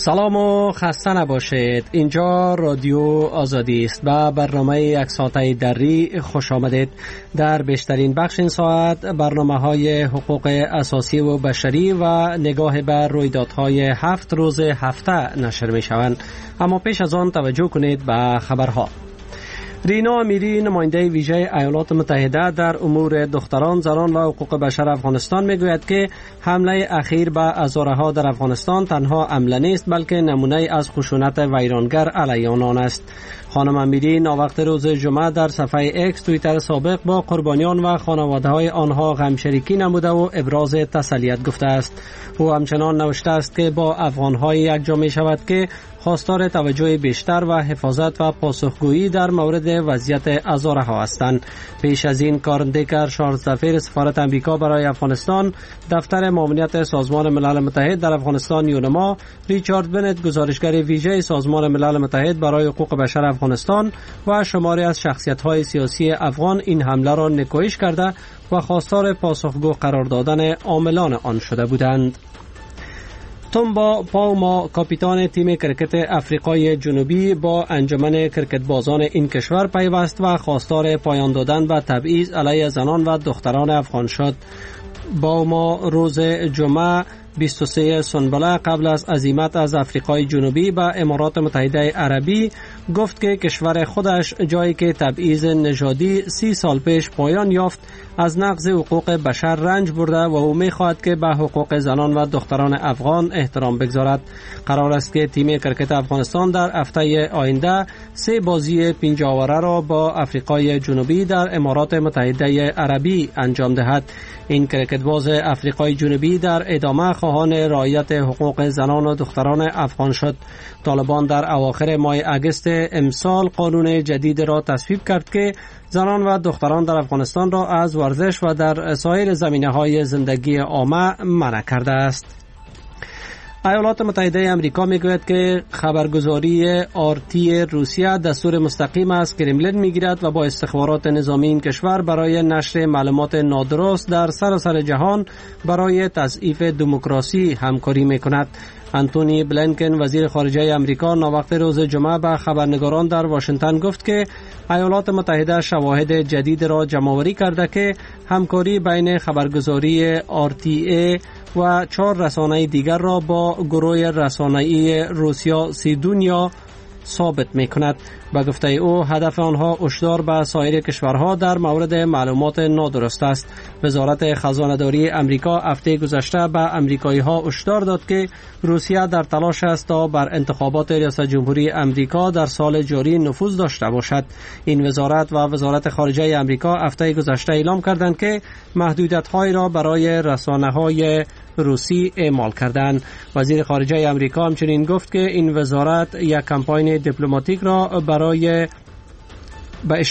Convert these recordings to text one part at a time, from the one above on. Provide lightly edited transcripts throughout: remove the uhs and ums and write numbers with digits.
سلام و خسته نباشید. اینجا رادیو آزادی است و برنامه یک ساعته دری خوش آمدید. در بیشترین بخش این ساعت برنامه‌های حقوق اساسی و بشری و نگاه به رویدادهای 7 روز هفته نشر می شوند. اما پیش از آن توجه کنید به خبرها. رینا امیری نماینده ویژه ایالات متحده در امور دختران، زنان و حقوق بشر افغانستان میگوید که حمله اخیر به هزارها در افغانستان تنها حمله نیست بلکه نمونه از خشونت ویرانگر علیه آنان است. خانم امیری ناوقت روز جمعه در صفحه اکس توییتر سابق با قربانیان و خانواده های آنها غمشریکی نموده و ابراز تسلیت گفته است. او همچنان نوشته است که با افغان‌های یکجا می شود که خواستار توجه بیشتر و حفاظت و پاسخگویی در مورد وضعیت هزارها هستند. پیش از این کارن دیکر، شارژسفیر سفارت امریکا برای افغانستان، دفتر معاونیت سازمان ملل متحد در افغانستان یونما، ریچارد بنت گزارشگر ویژه سازمان ملل متحد برای حقوق بشر افغانستان و شماری از شخصیت‌های سیاسی افغان این حمله را نکوهش کرده و خواستار پاسخگو قرار دادن عاملان آن شده بودند. تومبا پاوما، کاپیتان تیم کرکت افریقای جنوبی، با انجمن کرکت بازان این کشور پیوست و خواستار پایان دادن به تبعیض علیه زنان و دختران افغان شد. باوما روز جمعه 23 سنبله قبل از عزیمت از افریقای جنوبی به امارات متحده عربی گفت که کشور خودش، جایی که تبعیض نژادی 30 سال پیش پایان یافت، از نقض حقوق بشر رنج برده و او می‌خواهد که به حقوق زنان و دختران افغان احترام بگذارد. قرار است که تیم کرکت افغانستان در هفته آینده 3 بازی 5 آوره را با افریقای جنوبی در امارات متحده عربی انجام دهد. این کرکت باز افریقای جنوبی در ادامه خواهان رعایت حقوق زنان و دختران افغان شد. طالبان در اواخر ماه اگست امسال قانون جدید را تصویب کرد که زنان و دختران در افغانستان را از ورزش و در سایر زمینه‌های زندگی عامه منع کرده است. ایالات متحده آمریکا میگوید که خبرگزاری آرتی روسیه دستور مستقیم از کرملین میگیرد و با استخبارات نظامی این کشور برای نشر معلومات نادرست در سراسر جهان برای تضعیف دموکراسی همکاری میکند. انتونی بلینکن، وزیر خارجه آمریکا، ناوقت روز جمعه به خبرنگاران در واشنگتن گفت که ایالات متحده شواهد جدید را جمع‌آوری کرده که همکاری بین خبرگزاری RTA و 4 رسانه دیگر را با گروه رسانه‌ای روسیا سیدونیا ثابت می‌کند. به گفته او هدف آنها هشدار به سایر کشورها در مورد معلومات نادرست است. وزارت خزانه‌داری امریکا هفته گذشته به امریکایی‌ها هشدار داد که روسیه در تلاش است تا بر انتخابات ریاست جمهوری امریکا در سال جاری نفوذ داشته باشد. این وزارت و وزارت خارجه امریکا هفته گذشته اعلام کردند که محدودیت‌هایی را برای رسانه‌های روسی اعمال کردند. وزیر خارجه امریکا همچنین گفت که این وزارت یک کمپاین دیپلماتیک را برای به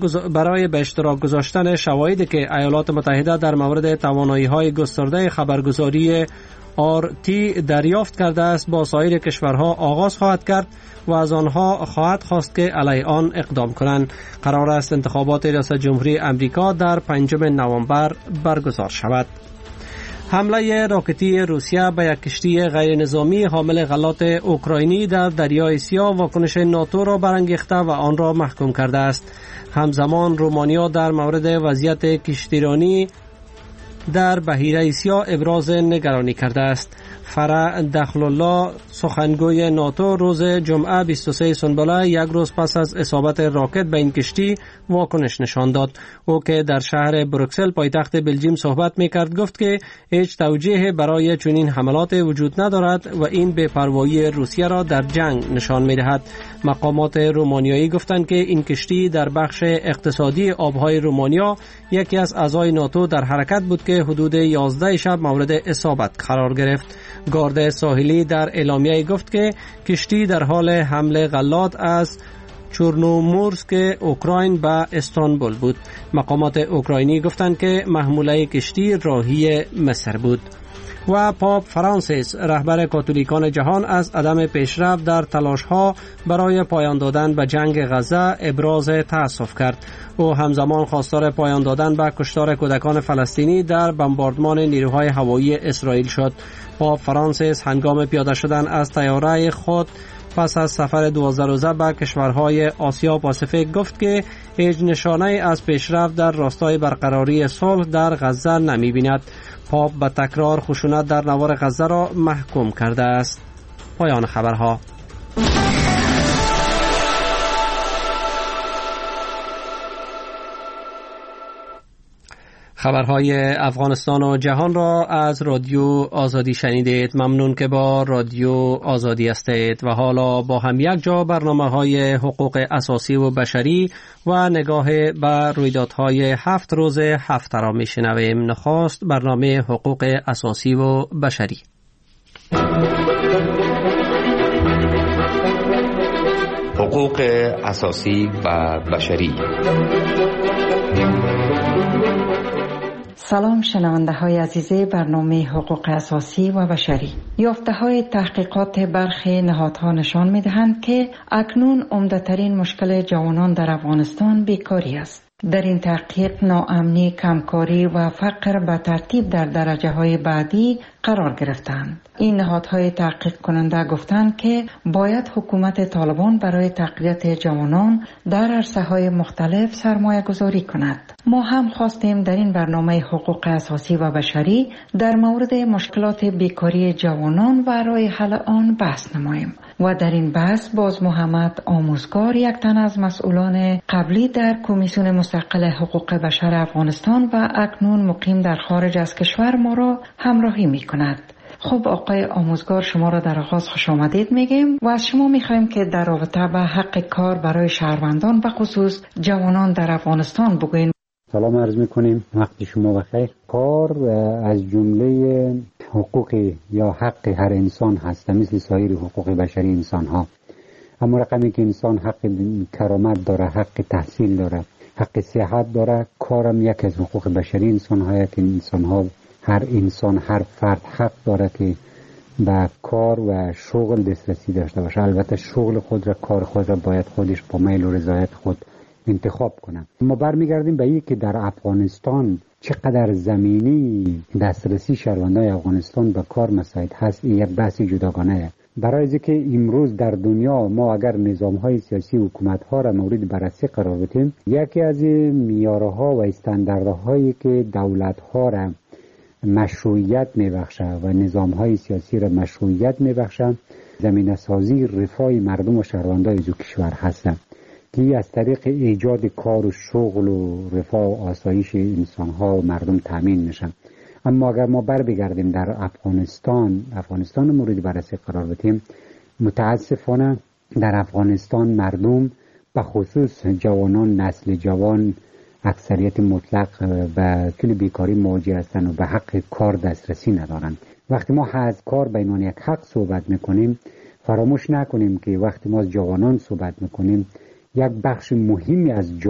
اشتراک گذاشتن شواهدی که ایالات متحده در مورد توانایی‌های گسترده خبرگزاری RT دریافت کرده است با سایر کشورها آغاز خواهد کرد و از آنها خواهد خواست که علیه آن اقدام کنند. قرار است انتخابات ریاست جمهوری امریکا در 5 نوامبر برگزار شود. حمله راکتی روسیه به یک کشتی غیر نظامی حامل غلات اوکراینی در دریای سیاه واکنش ناتو را برانگیخته و آن را محکوم کرده است. همزمان رومانیا در مورد وضعیت کشتیرانی در بحیره سیاه ابراز نگرانی کرده است. فرح دخلالله، سخنگوی ناتو، روز جمعه 23 سنبله، یک روز پس از اصابت راکت به این کشتی، واکنش نشان داد. او که در شهر بروکسل پایتخت بلژیم صحبت می‌کرد گفت که هیچ توجیه برای چنین حملات وجود ندارد و این بی‌پروایی روسیه را در جنگ نشان می‌دهد. مقامات رومانیایی گفتند که این کشتی در بخش اقتصادی آبهای رومانیا یکی از اعضای ناتو در حرکت بود که حدود 11 شب مورد اصابت قرار گرفت. گارد ساحلی در اعلامیه گفت که کشتی در حال حمل غلات از چورنومورسک اوکراین به استانبول بود. مقامات اوکراینی گفتند که محموله کشتی راهی مصر بود. و پاپ فرانسیس رهبر کاتولیکان جهان از عدم پیشرفت در تلاش‌ها برای پایان دادن به جنگ غزه ابراز تأسف کرد. او همزمان خواستار پایان دادن به کشتار کودکان فلسطینی در بمباردمان نیروهای هوایی اسرائیل شد. پاپ فرانسیس هنگام پیاده شدن از طیاره خود پس از سفر 12 روزه به کشورهای آسیا و پاسیفیک گفت که هیچ نشانه از پیشرفت در راستای برقراری صلح در غزه نمی‌بیند. پاپ به تکرار خشونت در نوار غزه را محکوم کرده است. پایان خبرها. خبرهای افغانستان و جهان را از رادیو آزادی شنیدید. ممنون که با رادیو آزادی هستید. و حالا با هم یک جا برنامه‌های حقوق اساسی و بشری و نگاه به رویدادهای 7 روز هفته را میشنویم. نخست برنامه حقوق اساسی و بشری. حقوق اساسی و بشری. سلام شنونده های عزیز برنامه حقوق اساسی و بشری. یافته های تحقیقات برخی نهادها نشان می دهند که اکنون عمده‌ترین مشکل جوانان در افغانستان بیکاری است. در این تحقیق ناامنی، کمکاری و فقر به ترتیب در درجه های بعدی قرار گرفتند. این نهادهای تحقیق کننده گفتند که باید حکومت طالبان برای تقویت جوانان در عرصه‌های مختلف سرمایه گذاری کند. ما هم خواستیم در این برنامه حقوق اساسی و بشری در مورد مشکلات بیکاری جوانان و راه حل آن بحث نماییم. و در این بحث باز محمد آموزگار، یک تن از مسئولان قبلی در کمیسیون مستقل حقوق بشر افغانستان و اکنون مقیم در خارج از کشور، ما را همراهی می کند. خب آقای آموزگار، شما را در آغاز خوش آمدید میگیم و از شما میخوایم که در رابطه با حق کار برای شهروندان و خصوص جوانان در افغانستان بگوین. سلام عرض میکنیم، وقت شما بخیر. کار از جمله حقوق یا حق هر انسان هست، مثل سایر حقوق بشری انسان ها. اما رقمی که انسان حق کرامت داره، حق تحصیل داره، حق صحت داره، کارم یک از حقوق بشری انسان ها که انسان ها، هر فرد حق داره که به کار و شغل دسترسی داشته باشه. البته شغل خود را، کار خود را باید خودش با میل و رضایت خود انتخاب کنه. ما برمیگردیم به این که در افغانستان چقدر زمینی دسترسی شهروندان افغانستان به کار مساعد هست، این یک بحث جداگانه است. برای اینکه امروز در دنیا ما اگر نظام‌های سیاسی حکومت‌ها را مورد بررسی قرار بدیم، یکی از معیارها و استانداردهایی که دولت‌ها را مشروعیت میبخشه و نظام‌های سیاسی را مشروعیت میبخشه، زمینه سازی رفاه مردم و شهروندان از کشور هست که از طریق ایجاد کار و شغل و رفاه و آسایش انسان‌ها و مردم تامین میشن. اما اگر ما بگردیم در افغانستان مورد بررسی قرار بدیم، متاسفانه در افغانستان مردم به خصوص جوانان، نسل جوان اکثریت مطلق به کل بیکاری مواجه هستند و به حق کار دسترسی ندارند. وقتی ما از کار به عنوان یک حق صحبت میکنیم، فراموش نکنیم که وقتی ما از جوانان صحبت میکنیم، یک بخش مهمی از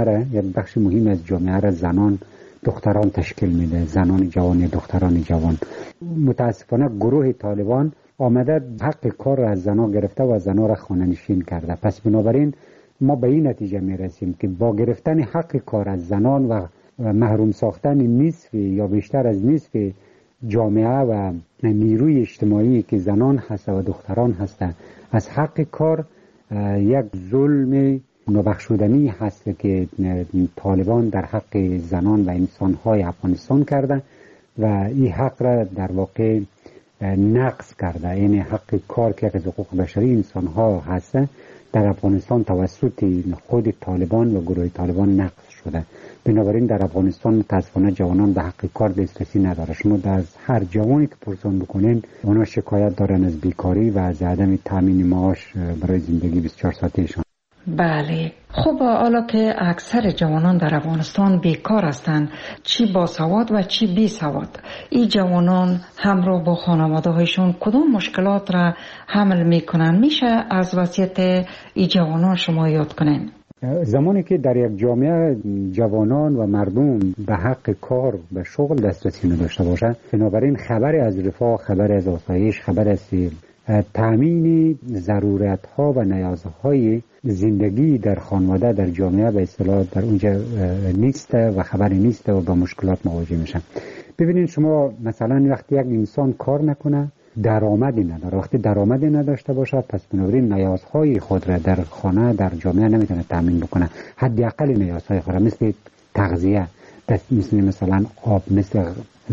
جامعه را زنان، دختران تشکیل میده. زنان جوان، دختران جوان. متاسفانه گروه طالبان آمده حق کار را از زنان گرفته و زنان را خانه‌نشین کرده. پس بنابراین ما به این نتیجه میرسیم که با گرفتن حق کار از زنان و محروم ساختن نصف یا بیشتر از نصف جامعه و نیروی اجتماعی که زنان هست و دختران هستند از حق کار، یک ظلم نابخشودنی هست که طالبان در حق زنان و انسان‌های افغانستان کرده و این حق را در واقع نقض کرده. این حق کار که از حقوق بشری انسان‌ها هست در افغانستان توسط خود طالبان و گروه طالبان نقض شده. بنابراین در افغانستان متاسفانه جوانان به حق کار دسترسی نداره. شما از هر جوانی که پرسان بکنین، اونا شکایت دارن از بیکاری و از عدم تامین معاش برای زندگی 24 ساعتهشان. بله. خب حالا که اکثر جوانان در افغانستان بیکار هستند، چی با سواد و چی بی سواد، این جوانان همراه با خانواده هایشون کدام مشکلات را حمل میکنن؟ میشه از وضعیت این جوانان شما یاد کنین؟ زمانی که در یک جامعه جوانان و مردم به حق کار و شغل دسترسی نداشته باشند، بنابراین خبر از رفاه، خبر از آسایش، خبر از تامین ضرورت‌ها و نیازهای زندگی در خانواده، در جامعه به اصطلاح در اونجا نیست و خبری نیست و با مشکلات مواجه میشن. ببینید شما مثلا وقتی یک انسان کار نکنه، درآمدی نداره، وقتی درآمدی نداشته باشه، پس بنابراین نیازهای خود را در خانه، در جامعه نمیتونه تامین بکنه. حداقل نیازهای خود را مثل تغذیه، مثلا آب، مثل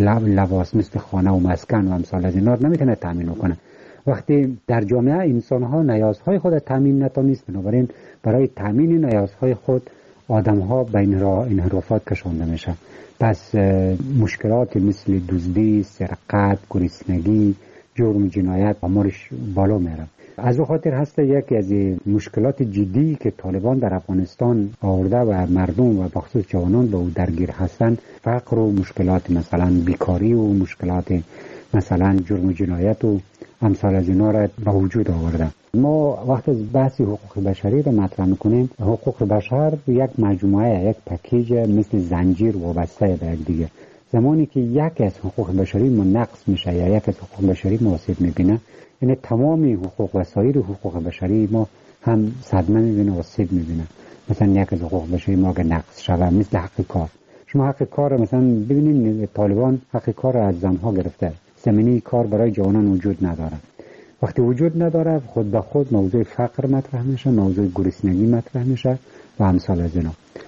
لباس، مثل خانه و مسکن و امثال از اینا نمیتونه تامین کنه. وقتی در جامعه انسان ها نیازهای خود تامین نتونست، بنابراین برای تامین نیازهای خود آدم ها به انحرافات کشانده میشه. پس مشکلات مثل دزدی، سرقت، گرسنگی، جرم و جنایت آمارش بالا میره. از او خاطر هست یکی از مشکلات جدی که طالبان در افغانستان آورده و مردم و بخصوص جوانان به او درگیر هستند، فقر و مشکلات مثلا بیکاری و مشکلات مثلا جرم و جنایت و امثال از اینا را به وجود آورده. ما وقت از بحث حقوق بشری را مطرح میکنیم، حقوق بشر یک مجموعه، یک پکیج مثل زنجیر وابسته به یک دیگه. زمانی که یک از حقوق بشری ما نقص میشه یا یک از حقوق بشری ما آسیب میبینه، یعنی تمام حقوق و سایر حقوق بشری ما هم صدمه میبینه و آسیب میبینه. مثلا یک از حقوق بشری ما اگه نقص شود، مثل حق کار. شما حق کار مثلا ببینید طالبان حق کار از زنها گرفته، زمینه کار برای جوانان وجود نداره. وقتی وجود نداره خود به خود موضوع فقر مطرح میشه، موضوع گرسنگی مطرح میشه و امثال از اینا.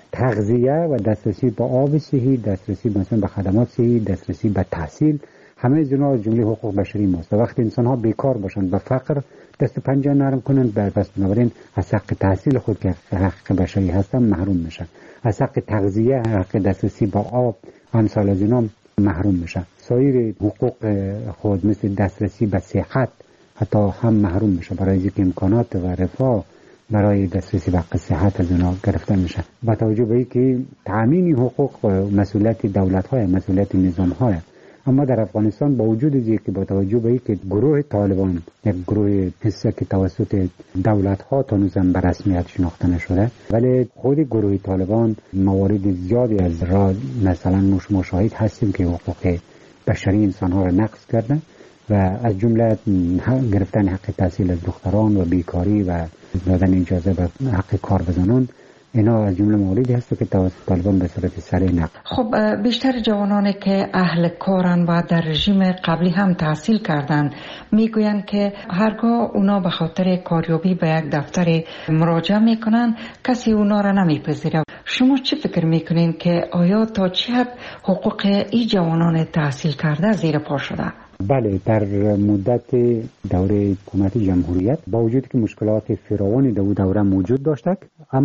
تغذیه و دسترسی به آب صحی، دسترسی مثلا به خدمات صحی، دسترسی به تحصیل، همه از اینا از جمله حقوق بشری ماست. وقتی انسان ها بیکار باشن، به فقر دست و پنجه نرم کنن، پس بنابراین از حق تحصیل خود که حق بشری هستن محروم میشن. از حق تغذیه، حق دسترسی به آب و امثال از اینا محروم میشن. سایر حقوق خود مثل دسترسی به صحت حتی هم محروم میشه، برای اینکه امکانات و رفاه برای دسترسی به صحت از اونا گرفته میشه. با توجه به اینکه تامین حقوق مسئولیت دولت‌های، مسئولیت نظام‌های، اما در افغانستان با وجود اینکه با توجه به اینکه گروه طالبان یک گروه حسه که توسط دولت‌ها تا هنوز به رسمیت شناخته نشده، ولی خود گروه طالبان موارد زیادی از را مثلا مشاهد هستیم که حقوق بشری انسان‌ها را نقض کردن و از جمله گرفتن حق تحصیل از دختران و بیکاری و دادن اجازه به حق کار به زنان، اینا از جمله مواردی هست که توسط طالبان به صورت سریع نقض. خب بیشتر جوانانی که اهل کارن و در رژیم قبلی هم تحصیل کردن میگویند که هرگاه اونا به خاطر کاریابی به یک دفتر مراجعه میکنن کسی اونا را نمیپذیره. شما چی فکر میکنین که آیا تا چه حد حقوق این جوانان تحصیل کرده زیر پا شده؟ بله، در مدت دوره حکومت جمهوریت با وجود که مشکلات فراوانی در دوره موجود داشتند،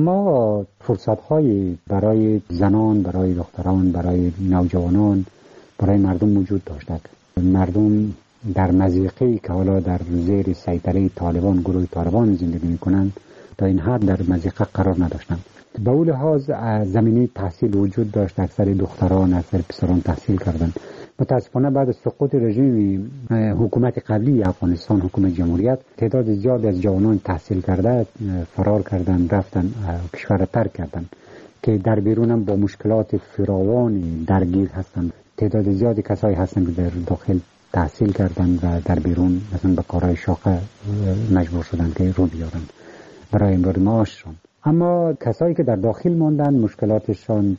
اما فرصت‌های برای زنان، برای دختران، برای نوجوانان، برای مردم موجود داشتند. مردم در مضیقه‌ای که حالا در زیر سیطره طالبان، گروه طالبان زندگی می‌کنند، تا این حد در مضیقه قرار نداشتند. به اون لحاظ زمینه تحصیل وجود داشت، اکثر دختران، اکثر پسران تحصیل کردند. متاسفانه بعد از سقوط رژیم حکومت قبلی افغانستان، حکومت جمهوریت، تعداد زیادی از جوانان تحصیل کرده فرار کردن، رفتن کشور را ترک کردن که در بیرون هم با مشکلات فراوان درگیر هستند. تعداد زیادی کسایی هستند که در داخل تحصیل کردن و در بیرون مثلا به کارهای شاقه مجبور شدن که رو بیارن برای امرار معاششان. اما کسایی که در داخل ماندن مشکلاتشان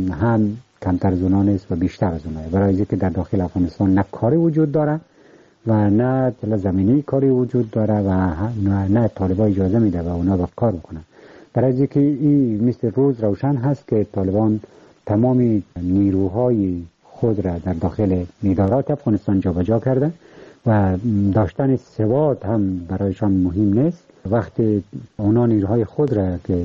هم کمتر از اونها نیست و بیشتر از اونها، برای اینکه در داخل افغانستان نه کاری وجود داره و نه زمینی کاری وجود داره و نه طالبان اجازه میده و اونا با کار بکنن. برای اینکه این مثل روز روشن هست که طالبان تمام نیروهای خود را در داخل ادارات افغانستان جابجا کرده و داشتن سواد هم برایشان مهم نیست. وقتی اونا نیروهای خود را که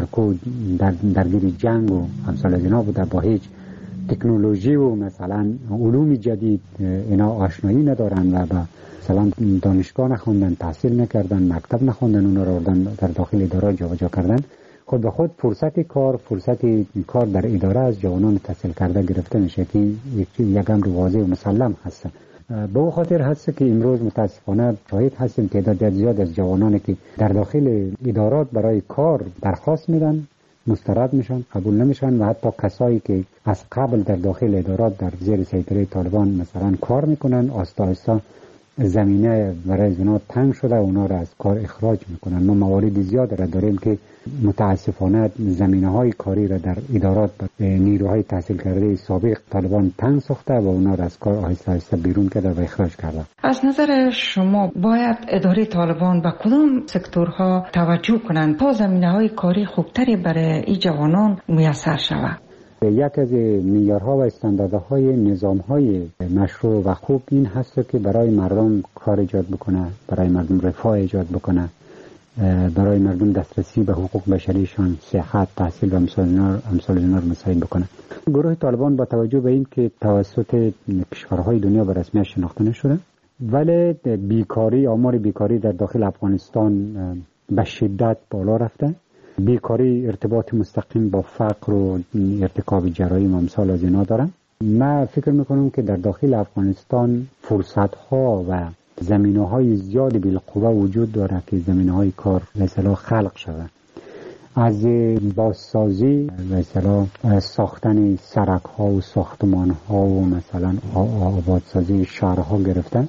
درگیر جنگ و امثال از اینا بوده، با هیچ تکنولوژی و مثلا علوم جدید اینا آشنایی ندارن و با مثلا دانشگاه نخوندن، تحصیل نکردن، مکتب نخوندن، اونا را در داخل اداره جابجا کردن، خود به خود فرصت کار در اداره از جوانان تحصیل کرده گرفته میشه که یک امر واضح و مسلم هست. به او خاطر هست که امروز متاسفانه شاهد هستیم تعداد زیاد از جوانانی که در داخل ادارات برای کار درخواست میدن مسترد میشن، قبول نمیشن و حتی کسایی که از قبل در داخل ادارات در زیر سیطره طالبان مثلا کار میکنن، آستا آستا زمینه برای اونا تنگ شده و اونا را از کار اخراج میکنن. ما موارد زیاد را داریم که متاسفانه زمینه های کاری را در ادارات نیروهای تحصیل کرده سابق طالبان تنگ ساخته و اونا را از کار آهسته آهسته بیرون کرده و اخراج کرده. از نظر شما باید اداره طالبان به کدام سکتورها توجه کنند تا زمینه های کاری خوبتری برای این جوانان میسر شود؟ یک از معیارها و استانداردهای نظامهای مشروع و خوب این هست که برای مردم کار ایجاد بکنه، برای مردم رفاه ایجاد بکنه، برای مردم دسترسی به حقوق بشریشان، صحت، تحصیل و امثال اینا رو مساعد بکنه. گروه طالبان با توجه به این که توسط کشورهای دنیا به رسمیت شناخته نشده ولی بیکاری، آمار بیکاری در داخل افغانستان به شدت بالا رفته، بیکاری ارتباط مستقیم با فقر و ارتکاب جرایم و امثال از اینا دارن. من فکر میکنم که در داخل افغانستان فرصت‌ها و زمینه‌های زیادی بالقوه وجود داره که زمینه‌های کار مثلا خلق شده، از بازسازی مثلا ساختن سرک‌ها و ساختمان‌ها و مثلا آبادسازی شهرها گرفتن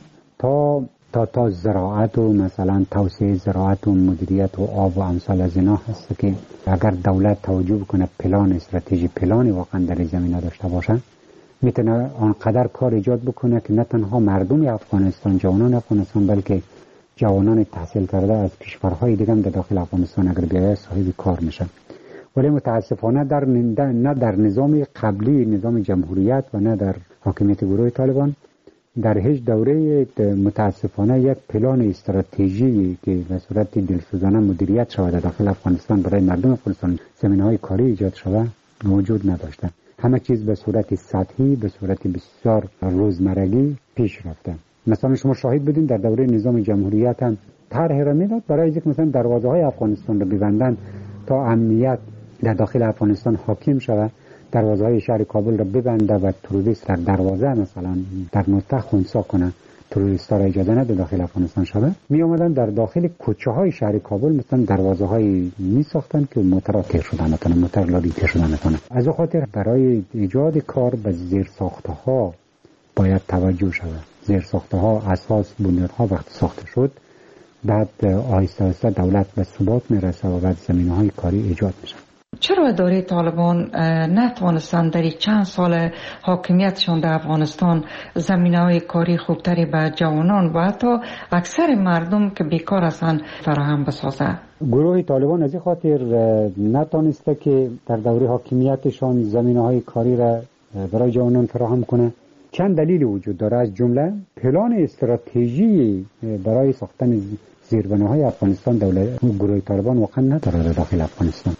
تا زراعت و مثلا توسعه زراعت و مدیریت و آب و امثال از اینا هست که اگر دولت توجه بکنه پلان استراتژی پلانی واقعا در این زمینه داشته باشه میتونه آنقدر کار ایجاد بکنه که نه تنها مردم افغانستان، جوانان افغانستان، بلکه جوانان تحصیل کرده از کشورهای دیگه هم در داخل افغانستان اگر بیاید صاحب کار میشن. ولی متاسفانه نه در نظام قبلی، نظام جمهوریت و نه در حاکمیت گروه طالبان در هیچ دوره متاسفانه یک پلان استراتژی که به صورت دلسوزانه مدیریت شود در داخل افغانستان برای مردم افغانستان زمینه‌های کاری ایجاد شود موجود نداشته. همه چیز به صورت سطحی، به صورت بسیار روزمرگی پیش رفته. مثلا شما شاهد بودین در دوره نظام جمهوریت هم طرح را میداد برای اینکه مثلا دروازه‌های افغانستان رو ببندن تا امنیت در داخل افغانستان حاکم شود، دروازه‌های شهر کابل را ببنده و تروریست در دروازه مثلا در نقطه خنثی کنه، تروریست‌ها را اجازه نده داخل افغانستان شود. می اومدن در داخل کوچه‌های شهر کابل مثلا دروازه‌هایی می‌ساختن که موتورها تیر شدن نتونه، موتور لادی تیر شدن نتونه. از این خاطر برای ایجاد کار به زیرساخت‌ها باید توجه شود. زیرساخت‌ها، اساس، بنیادها وقتی ساخته شد بعد آهسته آهسته دولت به ثبات میرسه و بعد زمینه‌های کاری ایجاد میشه. چرا اداره طالبان نتوانستند در چند سال حاکمیتشان در افغانستان زمینه‌های کاری خوبتری به جوانان و حتی اکثر مردم که بیکار هستند فراهم بسازد؟ گروه طالبان از این خاطر نتوانسته که در دوره حاکمیتشان زمینه‌های کاری را برای جوانان فراهم کنه. چند دلیل وجود داره، از جمله پلان استراتژی برای ساختن زیربناهای افغانستان دولت گروه طالبان واقعا نداره در داخل افغانستان.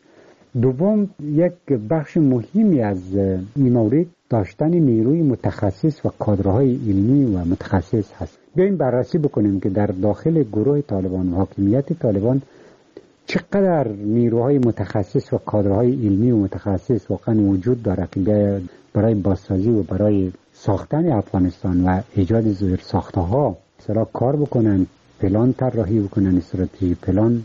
دوم، یک بخش مهمی از این مورد داشتن نیروی متخصص و کادرهای علمی و متخصص هست. بیاییم بررسی بکنیم که در داخل گروه طالبان و حاکمیت طالبان چقدر نیروهای متخصص و کادرهای علمی و متخصص واقعا وجود داره که برای بازسازی و برای ساختن افغانستان و ایجاد زیرساخت‌ها مثلا کار بکنن، پلان طراحی بکنن، استراتژی پلان،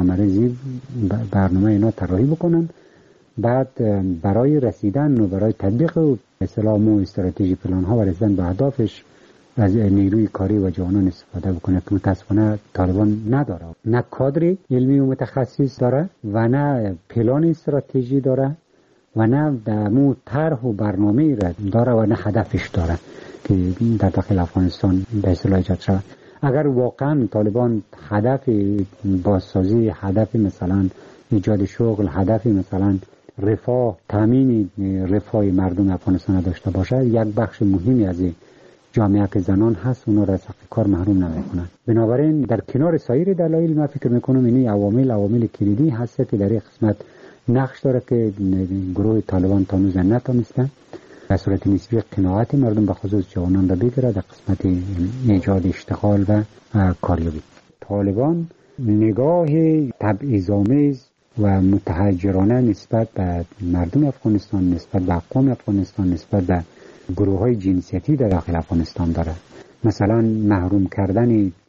برنامه اینا طراحی بکنن، بعد برای رسیدن و برای تطبیق اسلام و استراتژی پلان ها و رسیدن به اهدافش از نیروی کاری و جوانان استفاده بکنه که متاسفانه طالبان نداره. نه کادر علمی و متخصص داره و نه پلان استراتژی داره و نه دمو طرح و برنامه داره و نه هدفش داره که در داخل افغانستان به اصطلاح ایجاد شود. اگر واقعا طالبان هدف بازسازی، هدف مثلا ایجاد شغل، هدف مثلا رفاه، تامین رفاه مردم افغانستان داشته باشه، یک بخش مهمی از جامعه که زنان هست اونا را از حق کار محروم نمیکنن. بنابراین در کنار سایر دلایل من فکر میکنم این عوامل کلیدی هست که در این قسمت نقش داره که گروه طالبان تا هنوز نتونسته به صورت نسبی قناعت مردم به خصوص جوانان را بگیره در قسمت ایجاد اشتغال و کاریابی. طالبان نگاه تبعیض‌آمیز و متحجرانه نسبت به مردم افغانستان، نسبت به اقوام افغانستان، نسبت به گروه‌های جنسیتی در داخل افغانستان داره. مثلا محروم کردن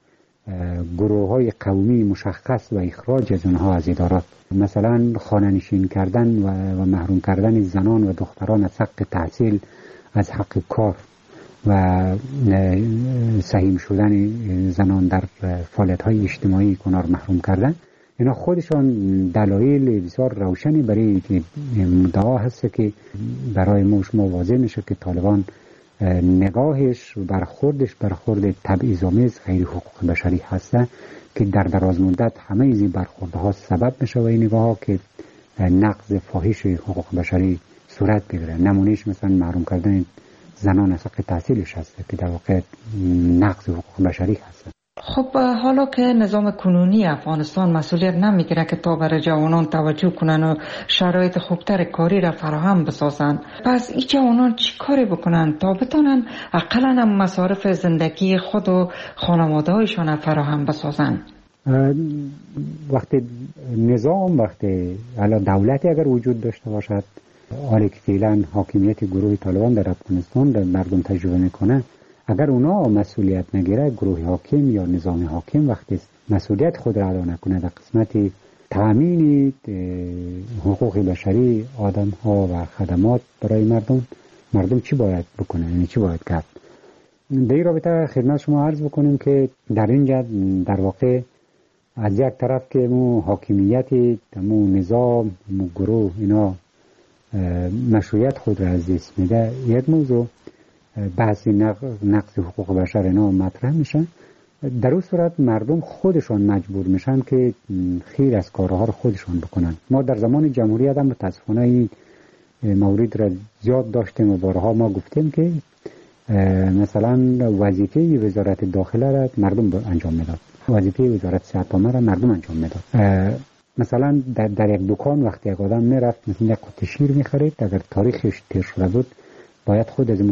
گروه های قومی مشخص و اخراج از اونها از ادارات، مثلا خانه‌نشین کردن و محروم کردن زنان و دختران از حق تحصیل، از حق کار و سهیم شدن زنان در فعالیت‌های اجتماعی کنار محروم کردن. اینا خودشان دلایل بسیار روشنی برای مدعا هست که برای ما شما واضح میشه که طالبان نگاهش برخورد تبعیض‌آمیز غیر حقوق بشری هست که در دراز مدت همه این برخوردها سبب میشه و این نگاه‌ها که نقض فاحش حقوق بشری صورت بگیره. نمونهش مثلا محروم کردن زنان از حق تحصیلش هست که در واقع نقض حقوق بشری هست. خب حالا که نظام کنونی افغانستان مسئولیت نمیگیره که تا برای جوانان توجه کنن و شرایط خوبتر کاری را فراهم بسازن، پس این جوانان چی کاری بکنن تا بتونن اقلا هم مصارف زندگی خود و خانواده هایشان فراهم بسازن؟ وقتی دولتی اگر وجود داشته باشد، حالی که فعلا حاکمیت گروه طالبان در افغانستان در مردم تجربه میکنه، اگر اونا مسئولیت نگیره، گروه حاکم یا نظام حاکم وقتی مسئولیت خود را ادا نکنه در قسمت تأمین حقوق بشری آدم ها و خدمات برای مردم چی باید بکنه، یعنی چی باید کرد؟ در این رابطه خدمت شما عرض بکنیم که در اینجا در واقع از یک طرف که مو حاکمیت مو نظام مو گروه اینا مشروعیت خود را از دست میده، یک موضوع بحث نقض حقوق بشر اینا مطرح میشن. در اون صورت مردم خودشان مجبور میشن که خیر از کارها رو خودشان بکنن. ما در زمان جمهوریت هم متاسفانه این مورد را زیاد داشتیم و بارها ما گفتیم که مثلا وظیفه وزارت داخله را مردم انجام میداد، وظیفه وزارت صحت عامه را مردم انجام میداد. مثلا در یک دکان وقتی یک آدم میرفت مثلا یک قطعه شیر میخرید، اگر تاریخش تیر شده بود باید خود از اون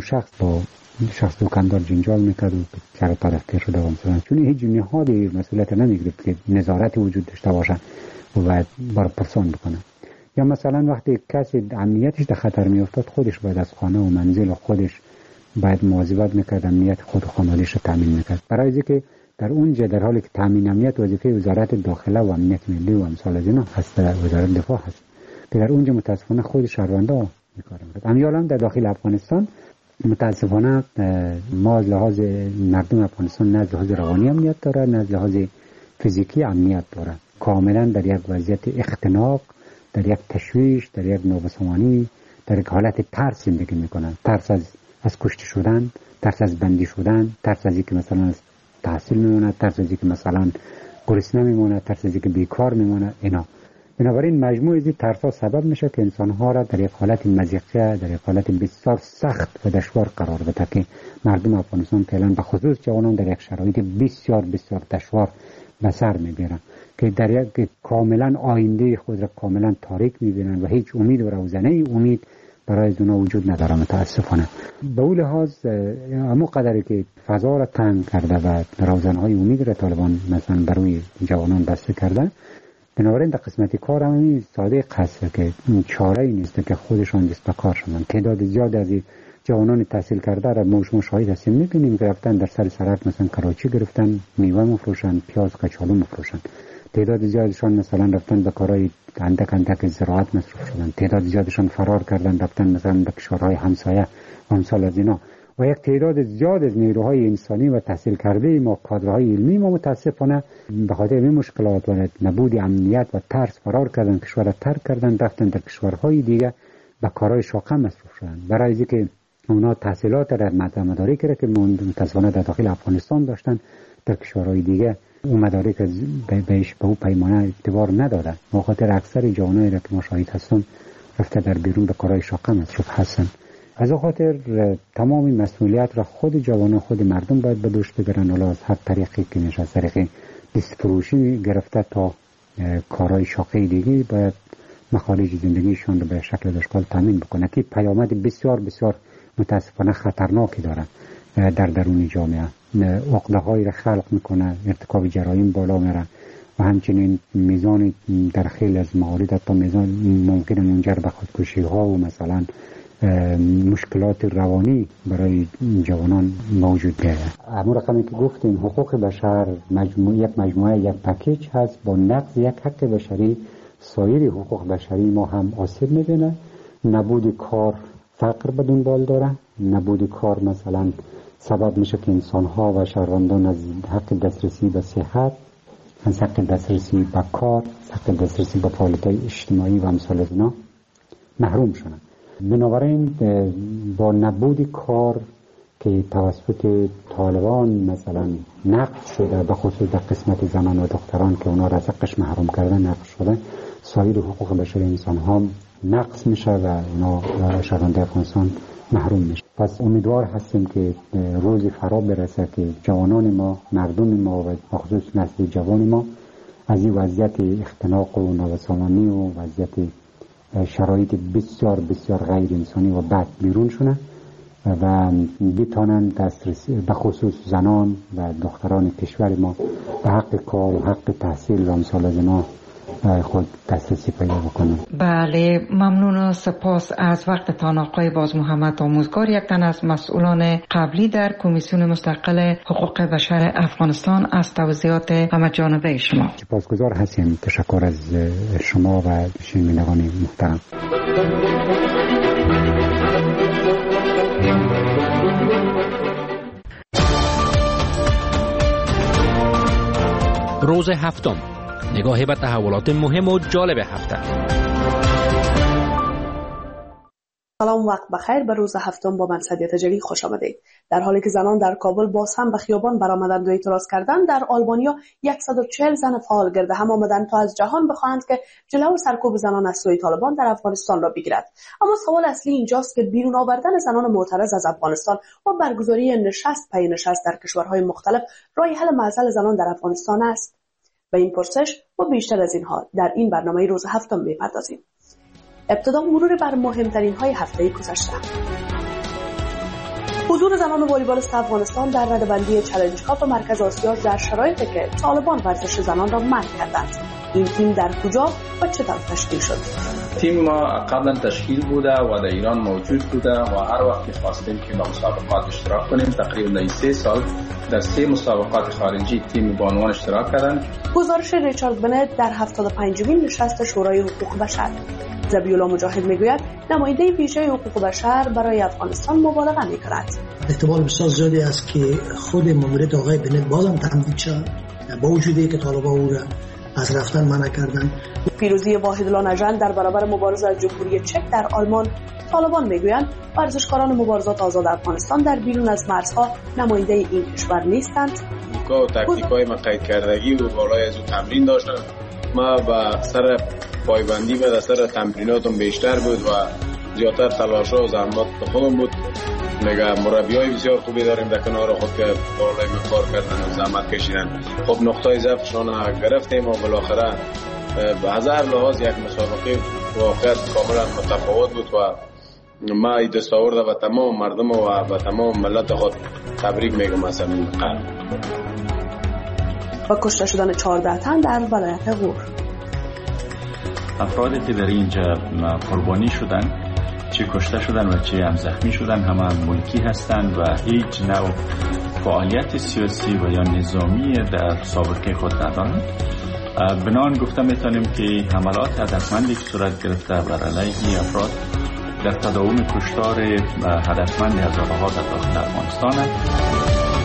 شخص دکاندار جنجال میکرد و چرا طرف تیر شده مثلا، چون هیچ نهادی مسئولیت نمیگرفت که نظارت وجود داشته باشه و باید بر پرسان بکنه. یا مثلا وقتی کسی امنیتش در خطر میافتاد، خودش باید از خانه و منزل و خودش باید مواظبت میکرد، امنیت خود و خانواده‌اش رو تامین میکرد. برای اینکه در اونجا در حالی که تامین امنیت وظیفه وزارت داخله و امنیت ملی و امثال از اینا هست، وزارت دفاع هست که در اونجا متاسفانه خود شهروندا میکارن. امیال هم در داخل افغانستان متاسفانه ما از لحاظ مردم افغانستان نه از لحاظ روانی امنیت داره نه از لحاظ فیزیکی امنیت داره. کاملا در یک وضعیت اختناق، در یک تشویش، در یک نابسامانی، در یک حالت ترس زندگی میکنن. ترس از کشته شدن، ترس از بندی شدن، ترس از اینکه مثلا از تحصیل میمونه، ترس از اینکه مثلا گرسنه میمونه، ترس از اینکه بیکار میمونه. اینا بنابراین مجموع از این ترس‌ها سبب میشه که انسان‌ها را در یک حالت مضیقه، در یک حالت بسیار سخت و دشوار قرار بده که مردم افغانستان فعلا به خصوص جوانان در یک شرایط بسیار بسیار دشوار به سر میبرن که در یک کاملا آینده خود را کاملا تاریک میبینن و هیچ امید و روزنه امید برای اونا وجود نداره متاسفانه. به اون لحاظ همون قدری که فضا را تنگ کرده و روزنهای امید را طالبان مثلا برای جوانان بسته کرده، بنابراین در قسمت کار هم ساده قصه که چاره ای نیست که خودشان دست به کار شدن. تعداد زیاد از جوانان تحصیل کرده را ما شما شاهد هستیم، میبینیم که رفتن در سر سرک مثلا کراچی گرفتن، میوه مفروشن، پیاز کچالو مفروشن. تعداد زیادشان مثلا رفتن به کارهای اندک زراعت مصروف شدن. تعداد زیادشان فرار کردن رفتن مثلا به کشورهای همسایه و امثال از اینا. و یک تعداد زیاد از نیروهای انسانی و تحصیل کرده ما، کادرهای علمی ما متاسفانه به خاطر این مشکلات و نبود امنیت و ترس فرار کردن، کشور را ترک کردن، رفتن در کشورهای دیگه به کارهای شاقه مصروف شدن. برای اینکه اونا تحصیلات را مدارکی کرده که متاسفانه در داخل افغانستان داشتن، در کشورهای دیگه اون مدارک بهش به اون پیمانه اعتبار ندادن. به خاطر اکثر جوانایی را که ما شاهد هستم رفته در بیرون به کارهای شاقه مصروف هستن. از اون خاطر تمام مسئولیت را خود جوانان، خود مردم باید به دوش بگیرن. حالا از هر طریقی که میشه، از طریق دست فروشی گرفته تا کارهای شاقه دیگه، باید مخارج زندگیشان رو به شکل دشکال تامین بکنه که پیامد بسیار بسیار متاسفانه خطرناکی داره در درون جامعه. عقده‌هایی را خلق میکنه، ارتکاب جرایم بالا میره و همچنین میزان در خیلی از موارد تا میزان ممکن منجر به خودکشی ها و مثلا مشکلات روانی برای جوانان موجود ده. اما رقمی که گفتیم حقوق بشر یک مجموعه یک پکیج هست. با نقض یک حق بشری سایر حقوق بشری ما هم آسیب میبینه. نبود کار فقر به دنبال داره. نبود کار مثلا سبب میشه که انسان‌ها و شهروندان از حق دسترسی به صحت، از حق دسترسی به کار، حق دسترسی به فعالیت‌های اجتماعی و امثال از اینا محروم شدن. بنابراین با نبود کار که توسط طالبان مثلا نقض شده، به خصوص در قسمت زنان و دختران که اونا را از حقش محروم کردن نقض شده، سایر حقوق بشری انسان‌ها نقض میشه و اونا شهروندان افغانستان محروم میشه. پس امیدوار هستیم که روزی فرا برسه که جوانان ما، مردم ما و خصوص نسل جوان ما از این وضعیت اختناق و نابسامانی و وضعیت شرایط بسیار بسیار غیر انسانی و بد بیرون شونه و بتانن دسترسی به خصوص زنان و دختران کشور ما به حق کار و حق تحصیل و امثال از اینا خود دسترسی پیدا بکنن. بله، ممنون و سپاس از وقتتان آقای باز محمد آموزگار، یک تن از مسئولان قبلی در کمیسیون مستقل حقوق بشر افغانستان، از توضیحات همه جانبه شما. سپاسگزار هستیم. تشکر از شما و شنوندگان محترم. روز هفتم، نگاهی به تحولات مهم و جالب هفته. سلام، وقت بخیر. به روز هفتم با من سعدیه تجلی خوش آمدید. در حالی که زنان در کابل باز هم به خیابان برآمدند و اعتراض کردند، در آلبانیا 140 زن فعال گرد هم آمدند تا از جهان بخواهند که جلو سرکوب زنان از سوی طالبان در افغانستان را بگیرد. اما سوال اصلی اینجاست که بیرون آوردن زنان معترض از افغانستان و برگزاری نشست پی نشست در کشورهای مختلف راه حل معضل زنان در افغانستان است؟ به این پرسش و بیشتر از اینها در این برنامه روز هفتم میپردازیم. ابتدا مرور بر مهمترین های هفته گذشته. حضور زنان والیبالیست افغانستان در رده‌بندی چالش کاپ مرکز آسیا در شرایطی که طالبان ورزش زنان را منع کردند. این تیم در کجا و چطور تشکیل شد؟ تیم ما قبلا تشکیل بوده و در ایران موجود بوده و هر وقت می‌خواستیم که در مسابقات اشتراک کنیم. تقریبا 3 سال در 3 مسابقات خارجی تیم بانوان اشتراک کردند. گزارش ریچارد بنت در 75مین نشست شورای حقوق بشر. زبیولا مجاهد میگوید نماینده ویژه حقوق بشر برای افغانستان مبالغه می‌کند. احتمال بسیار زیادی است که خود ماموریت آقای بنت بازم تمدید شود با وجودی که طالبان او را از رفتن منع کردند. پیروزی واحدالله نژاد در برابر مبارزه از جمهوری چک در آلمان. طالبان میگویند ورزشکاران مبارزات آزاد افغانستان در بیرون از مرزها نماینده این کشور نیستند. و تکتیک‌های ما قید کردگی و بالای از او تمرین داشتم. ما با سر پایبندی و سر تمریناتم بیشتر بود و زیادتر تلاش‌ها و زحمات خودم بود. نگاه مربیای بسیار خوبی داریم در کنار خود که بالای کار کردن و زحمت کشیدن. خب نقطه ضعفشان گرفتیم و بالاخره به هزار لحاظ یک مسابقه واقعا کاملا متفاوت بود و ما این دست آورده و تمام مردم و تمام ملت خود تبریک میگم از این قلب. و کشته شدن 14 تن در ولایت غور. افرادی که در اینجا قربانی شدن، چه کشته شدن و چه هم زخمی شدن، همه ملکی هستند و هیچ نوع فعالیت سیاسی و یا نظامی در سابقه خود ندارند. بنان گفته میتونیم که حملات هدفمندی که صورت گرفته بر علیه افراد در تداوم کشتار هدفمند هزارها در داخل افغانستان است.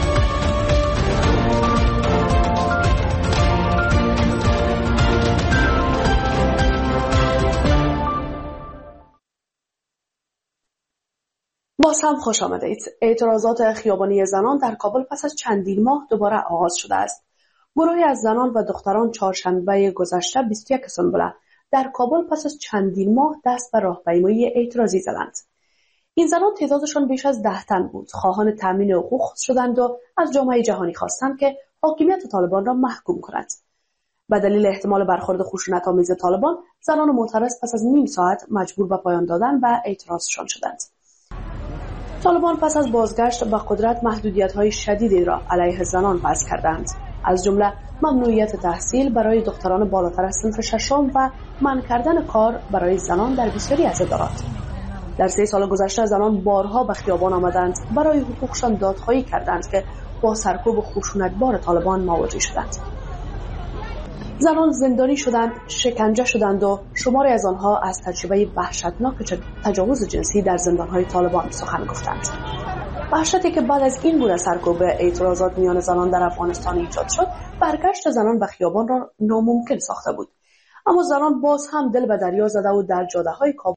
باز هم خوش آمدید. اعتراضات خیابانی زنان در کابل پس از چندین ماه دوباره آغاز شده است. گروهی از زنان و دختران چهارشنبه گذشته 21 سنبله در کابل پس از چندین ماه دست به راهپیمایی اعتراضی زدند. این زنان تعدادشان بیش از 10 تن بود. خواهان تامین حقوق شدند و از جامعه جهانی خواستند که حاکمیت طالبان را محکوم کند. به دلیل احتمال برخورد خشونت‌آمیز طالبان، زنان معترض پس از نیم ساعت مجبور به پایان دادن و اعتراضشان شدند. طالبان پس از بازگشت به قدرت محدودیت‌های شدیدی را علیه زنان وضع کردند، از جمله ممنوعیت تحصیل برای دختران بالاتر از صنف ششم و منع کردن کار برای زنان در بسیاری از ادارات. در 3 سال گذشته زنان بارها به خیابان آمدند، برای حقوقشان دادخواهی کردند که با سرکوب خشونتبار طالبان مواجه شدند. زنان زندانی شدند، شکنجه شدند و شماری از آنها از تجربه وحشتناک تجاوز جنسی در زندانهای طالبان سخن گفتند. وحشتی که بعد از این گونه سرکوب اعتراضات میان زنان در افغانستان ایجاد شد، برگشت زنان به خیابان را ناممکن ساخته بود. اما زنان باز هم دل به دریا زده و در جاده‌های کابل